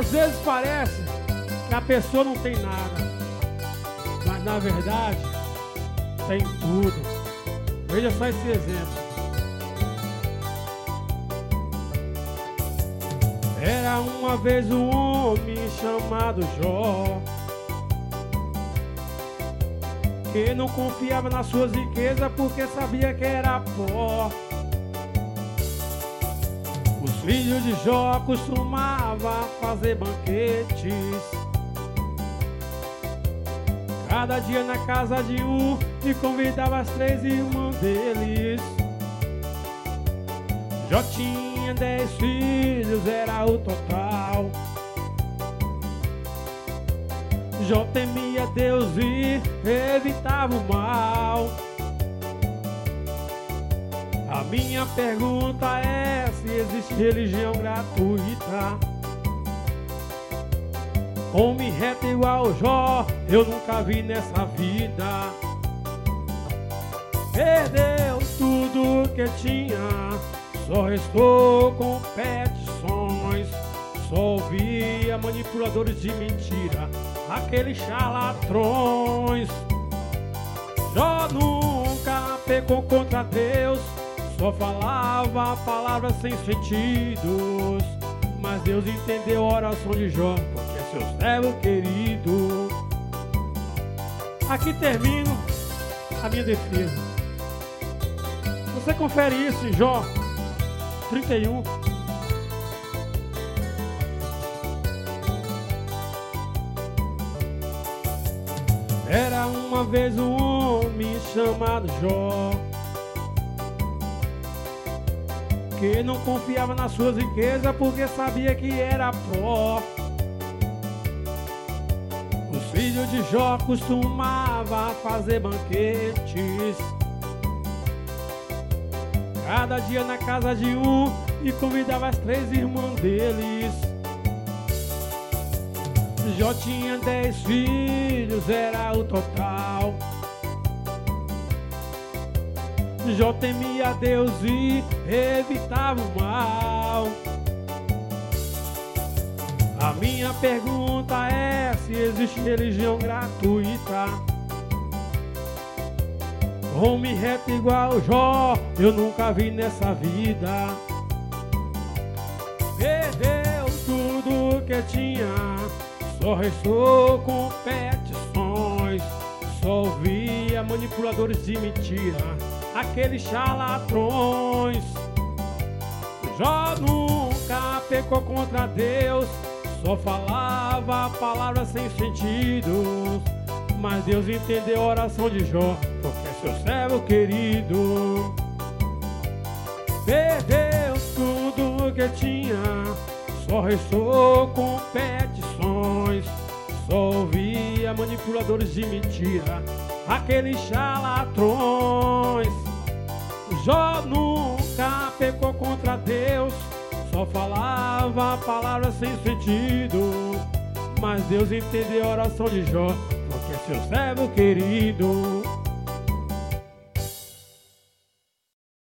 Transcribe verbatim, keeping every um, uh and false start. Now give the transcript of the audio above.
às vezes parece que a pessoa não tem nada, mas na verdade tem tudo. Veja só esse exemplo. Era uma vez um homem chamado Jó, que não confiava nas suas riquezas porque sabia que era pó. Os filhos de Jó costumavam fazer banquetes, cada dia na casa de um, e convidava as três irmãs deles. Jó tinha dez filhos, era o total. Jó temia Deus e evitava o mal. A minha pergunta é se existe religião gratuita. Homem reto igual Jó, eu nunca vi nessa vida. Perdeu tudo que tinha, só restou competições. Só ouvia manipuladores de mentira, aqueles charlatões. Jó nunca pecou contra Deus, só falava palavras sem sentidos. Mas Deus entendeu a oração de Jó, porque é seu servo querido. Aqui termino a minha defesa. Você confere isso em Jó trinta e um. Era uma vez um homem chamado Jó, que não confiava nas suas riquezas porque sabia que era pó. Os filhos de Jó costumavam fazer banquetes, cada dia na casa de um, e convidava as três irmãs deles. Jó tinha dez filhos, era o total. Jó temia Deus e evitava o mal. A minha pergunta é se existe religião gratuita. Homem reto igual Jó, eu nunca vi nessa vida. Perdeu tudo que tinha, só restou competições. Só ouvia manipuladores de mentira, aqueles charlatões. Jó nunca pecou contra Deus, só falava palavras sem sentido. Mas Deus entendeu a oração de Jó, porque é seu servo querido. Perdeu tudo que tinha, só restou competições. Só ouvia manipuladores de mentira, aqueles charlatões. Jó nunca pecou contra Deus, só falava palavras sem sentido. Mas Deus entendeu a oração de Jó, porque é seu servo querido.